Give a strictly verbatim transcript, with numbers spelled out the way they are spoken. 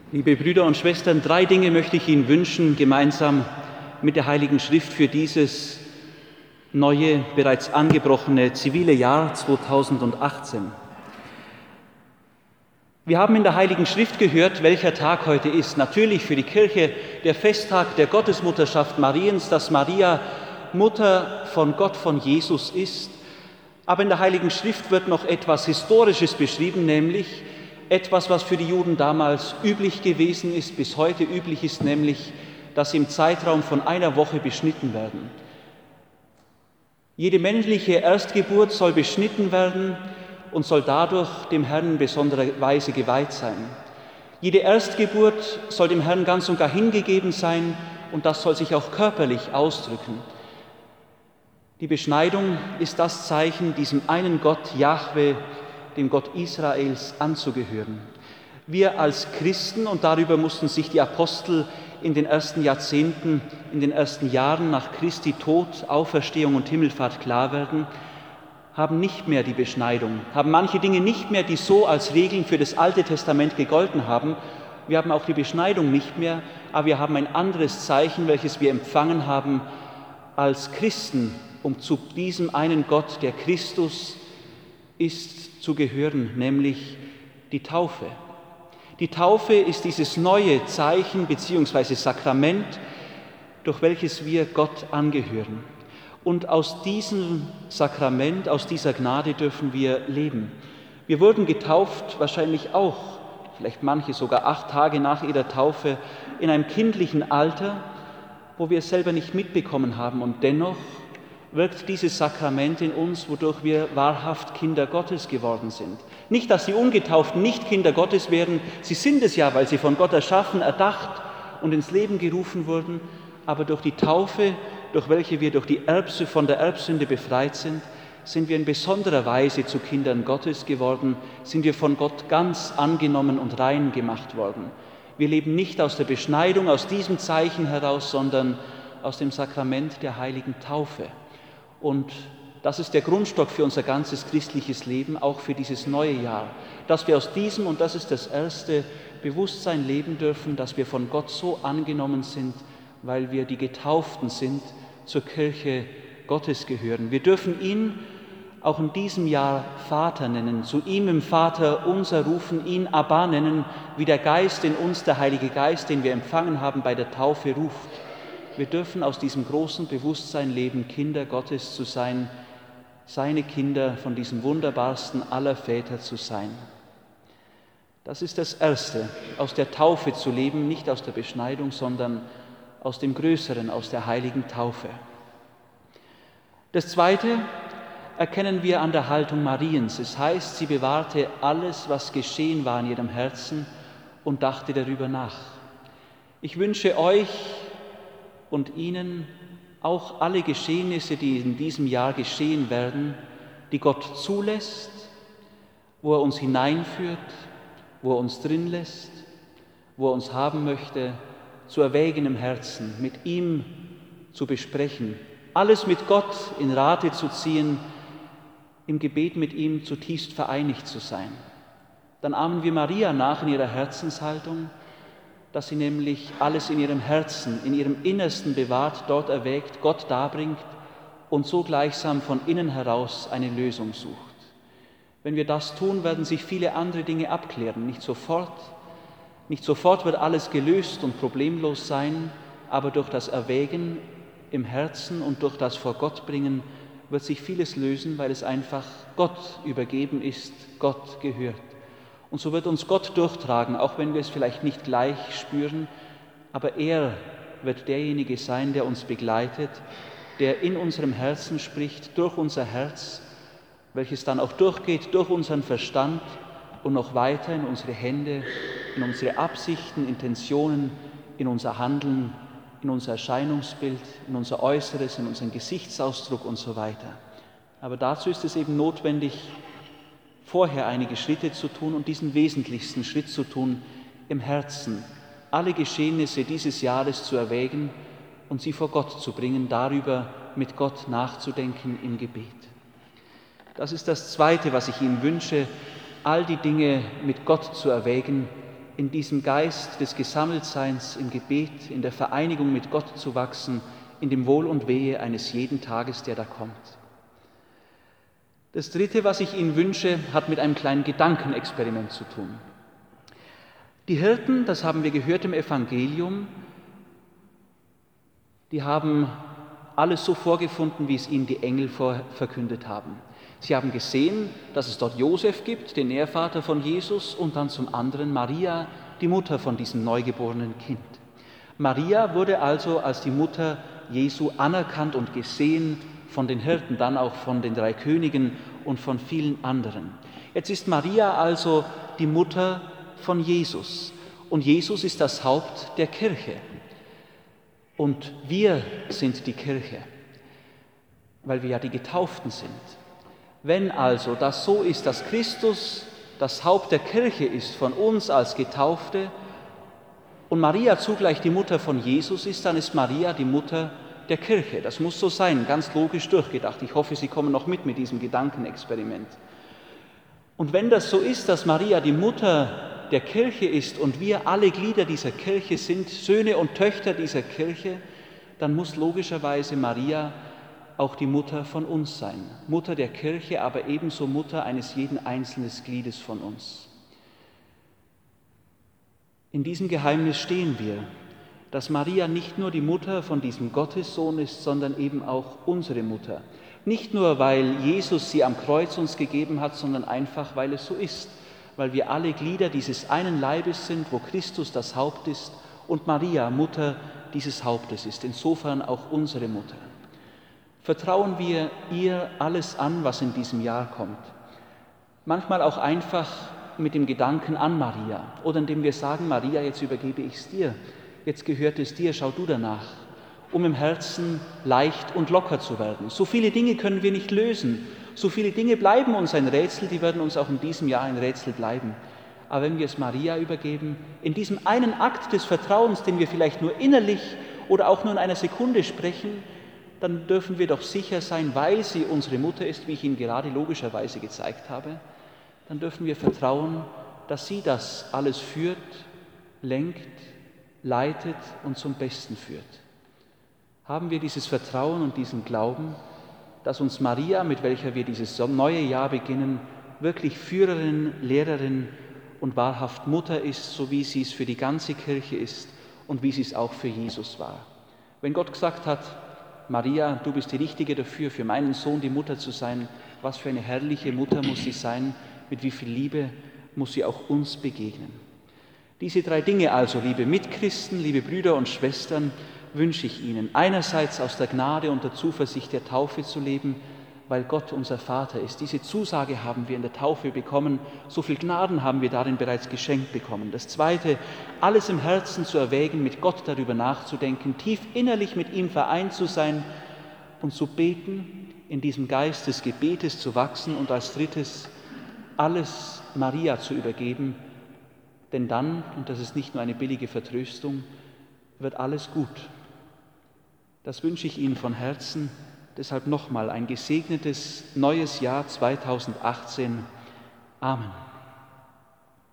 Liebe Brüder und Schwestern, drei Dinge möchte ich Ihnen wünschen, gemeinsam mit der Heiligen Schrift für dieses neue, bereits angebrochene zivile Jahr zweitausendachtzehn. Wir haben in der Heiligen Schrift gehört, welcher Tag heute ist. Natürlich für die Kirche der Festtag der Gottesmutterschaft Mariens, dass Maria Mutter von Gott, von Jesus ist. Aber in der Heiligen Schrift wird noch etwas Historisches beschrieben, nämlich etwas, was für die Juden damals üblich gewesen ist, bis heute üblich ist, nämlich, dass sie im Zeitraum von einer Woche beschnitten werden. Jede männliche Erstgeburt soll beschnitten werden und soll dadurch dem Herrn in besonderer Weise geweiht sein. Jede Erstgeburt soll dem Herrn ganz und gar hingegeben sein und das soll sich auch körperlich ausdrücken. Die Beschneidung ist das Zeichen, diesem einen Gott, Jahwe, dem Gott Israels, anzugehören. Wir als Christen, und darüber mussten sich die Apostel in den ersten Jahrzehnten, in den ersten Jahren nach Christi Tod, Auferstehung und Himmelfahrt klar werden, haben nicht mehr die Beschneidung, haben manche Dinge nicht mehr, die so als Regeln für das Alte Testament gegolten haben. Wir haben auch die Beschneidung nicht mehr, aber wir haben ein anderes Zeichen, welches wir empfangen haben als Christen, um zu diesem einen Gott, der Christus ist, zu gehören, nämlich die Taufe. Die Taufe ist dieses neue Zeichen bzw. Sakrament, durch welches wir Gott angehören. Und aus diesem Sakrament, aus dieser Gnade dürfen wir leben. Wir wurden getauft, wahrscheinlich auch, vielleicht manche sogar acht Tage nach ihrer Taufe, in einem kindlichen Alter, wo wir es selber nicht mitbekommen haben. Und dennoch wirkt dieses Sakrament in uns, wodurch wir wahrhaft Kinder Gottes geworden sind. Nicht, dass die Ungetauften nicht Kinder Gottes wären, sie sind es ja, weil sie von Gott erschaffen, erdacht und ins Leben gerufen wurden, aber durch die Taufe, durch welche wir durch die Erbsünde, von der Erbsünde befreit sind, sind wir in besonderer Weise zu Kindern Gottes geworden, sind wir von Gott ganz angenommen und rein gemacht worden. Wir leben nicht aus der Beschneidung, aus diesem Zeichen heraus, sondern aus dem Sakrament der heiligen Taufe. Und das ist der Grundstock für unser ganzes christliches Leben, auch für dieses neue Jahr, dass wir aus diesem, und das ist das erste, Bewusstsein leben dürfen, dass wir von Gott so angenommen sind, weil wir die Getauften sind, zur Kirche Gottes gehören. Wir dürfen ihn auch in diesem Jahr Vater nennen, zu ihm im Vater unser rufen, ihn Abba nennen, wie der Geist in uns, der Heilige Geist, den wir empfangen haben bei der Taufe, ruft. Wir dürfen aus diesem großen Bewusstsein leben, Kinder Gottes zu sein, seine Kinder von diesem wunderbarsten aller Väter zu sein. Das ist das Erste, aus der Taufe zu leben, nicht aus der Beschneidung, sondern aus dem Größeren, aus der heiligen Taufe. Das Zweite erkennen wir an der Haltung Mariens. Es heißt, sie bewahrte alles, was geschehen war in ihrem Herzen und dachte darüber nach. Ich wünsche euch und Ihnen auch alle Geschehnisse, die in diesem Jahr geschehen werden, die Gott zulässt, wo er uns hineinführt, wo er uns drin lässt, wo er uns haben möchte, zu erwägen im Herzen, mit ihm zu besprechen, alles mit Gott in Rate zu ziehen, im Gebet mit ihm zutiefst vereinigt zu sein. Dann ahmen wir Maria nach in ihrer Herzenshaltung, dass sie nämlich alles in ihrem Herzen, in ihrem Innersten bewahrt, dort erwägt, Gott darbringt und so gleichsam von innen heraus eine Lösung sucht. Wenn wir das tun, werden sich viele andere Dinge abklären. Nicht sofort, nicht sofort wird alles gelöst und problemlos sein, aber durch das Erwägen im Herzen und durch das vor Gott bringen wird sich vieles lösen, weil es einfach Gott übergeben ist, Gott gehört. Und so wird uns Gott durchtragen, auch wenn wir es vielleicht nicht gleich spüren, aber er wird derjenige sein, der uns begleitet, der in unserem Herzen spricht, durch unser Herz, welches dann auch durchgeht durch unseren Verstand und noch weiter in unsere Hände, in unsere Absichten, Intentionen, in unser Handeln, in unser Erscheinungsbild, in unser Äußeres, in unseren Gesichtsausdruck und so weiter. Aber dazu ist es eben notwendig, vorher einige Schritte zu tun und diesen wesentlichsten Schritt zu tun, im Herzen alle Geschehnisse dieses Jahres zu erwägen und sie vor Gott zu bringen, darüber mit Gott nachzudenken im Gebet. Das ist das Zweite, was ich Ihnen wünsche, all die Dinge mit Gott zu erwägen, in diesem Geist des Gesammeltseins, im Gebet, in der Vereinigung mit Gott zu wachsen, in dem Wohl und Wehe eines jeden Tages, der da kommt. Das Dritte, was ich Ihnen wünsche, hat mit einem kleinen Gedankenexperiment zu tun. Die Hirten, das haben wir gehört im Evangelium, die haben alles so vorgefunden, wie es ihnen die Engel verkündet haben. Sie haben gesehen, dass es dort Josef gibt, den Nährvater von Jesus, und dann zum anderen Maria, die Mutter von diesem neugeborenen Kind. Maria wurde also als die Mutter Jesu anerkannt und gesehen von den Hirten, dann auch von den drei Königen und von vielen anderen. Jetzt ist Maria also die Mutter von Jesus und Jesus ist das Haupt der Kirche. Und wir sind die Kirche, weil wir ja die Getauften sind. Wenn also das so ist, dass Christus das Haupt der Kirche ist von uns als Getaufte und Maria zugleich die Mutter von Jesus ist, dann ist Maria die Mutter der Kirche. Das muss so sein, ganz logisch durchgedacht. Ich hoffe, Sie kommen noch mit mit diesem Gedankenexperiment. Und wenn das so ist, dass Maria die Mutter der Kirche ist und wir alle Glieder dieser Kirche sind, Söhne und Töchter dieser Kirche, dann muss logischerweise Maria auch die Mutter von uns sein. Mutter der Kirche, aber ebenso Mutter eines jeden einzelnen Gliedes von uns. In diesem Geheimnis stehen wir, dass Maria nicht nur die Mutter von diesem Gottessohn ist, sondern eben auch unsere Mutter. Nicht nur, weil Jesus sie am Kreuz uns gegeben hat, sondern einfach, weil es so ist, weil wir alle Glieder dieses einen Leibes sind, wo Christus das Haupt ist und Maria Mutter dieses Hauptes ist, insofern auch unsere Mutter. Vertrauen wir ihr alles an, was in diesem Jahr kommt. Manchmal auch einfach mit dem Gedanken an Maria oder indem wir sagen, Maria, jetzt übergebe ich es dir, jetzt gehört es dir, schau du danach, um im Herzen leicht und locker zu werden. So viele Dinge können wir nicht lösen, so viele Dinge bleiben uns ein Rätsel, die werden uns auch in diesem Jahr ein Rätsel bleiben. Aber wenn wir es Maria übergeben, in diesem einen Akt des Vertrauens, den wir vielleicht nur innerlich oder auch nur in einer Sekunde sprechen, dann dürfen wir doch sicher sein, weil sie unsere Mutter ist, wie ich Ihnen gerade logischerweise gezeigt habe, dann dürfen wir vertrauen, dass sie das alles führt, lenkt, leitet und zum Besten führt. Haben wir dieses Vertrauen und diesen Glauben, dass uns Maria, mit welcher wir dieses neue Jahr beginnen, wirklich Führerin, Lehrerin und wahrhaft Mutter ist, so wie sie es für die ganze Kirche ist und wie sie es auch für Jesus war. Wenn Gott gesagt hat, Maria, du bist die Richtige dafür, für meinen Sohn die Mutter zu sein, was für eine herrliche Mutter muss sie sein, mit wie viel Liebe muss sie auch uns begegnen. Diese drei Dinge also, liebe Mitchristen, liebe Brüder und Schwestern, wünsche ich Ihnen, einerseits aus der Gnade und der Zuversicht der Taufe zu leben, weil Gott unser Vater ist. Diese Zusage haben wir in der Taufe bekommen, so viel Gnaden haben wir darin bereits geschenkt bekommen. Das Zweite, alles im Herzen zu erwägen, mit Gott darüber nachzudenken, tief innerlich mit ihm vereint zu sein und zu beten, in diesem Geist des Gebetes zu wachsen und als Drittes, alles Maria zu übergeben, denn dann, und das ist nicht nur eine billige Vertröstung, wird alles gut. Das wünsche ich Ihnen von Herzen. Deshalb nochmal ein gesegnetes neues Jahr zweitausendachtzehn. Amen.